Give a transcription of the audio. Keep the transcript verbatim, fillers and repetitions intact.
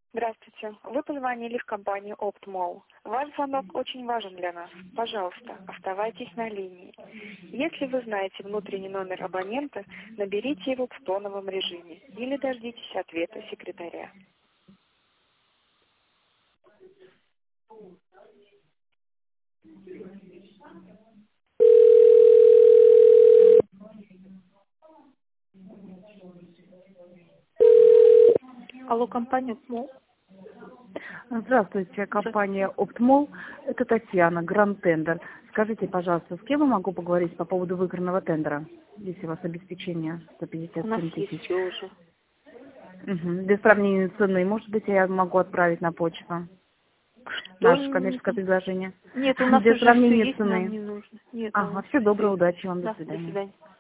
Здравствуйте. Вы позвонили в компанию Optmall. Ваш звонок очень важен для нас. Пожалуйста, оставайтесь на линии. Если вы знаете внутренний номер абонента, наберите его в тоновом режиме или дождитесь ответа секретаря. Алло, компания Optmall. Здравствуйте, компания Optmall. Это Татьяна, Гранд Тендер. Скажите, пожалуйста, с кем я могу поговорить по поводу выигранного тендера, если у вас обеспечение сто пятьдесят У нас семь есть тысяч? все уже. Угу. Без сравнения цены, может быть, я могу отправить на почту То наше коммерческое предложение? нет, у нас Без уже все сравнения есть, нам цены. не нужно. Нет, у Ага, нас все уже все доброе, есть. удачи вам, до Да, до свидания. свидания.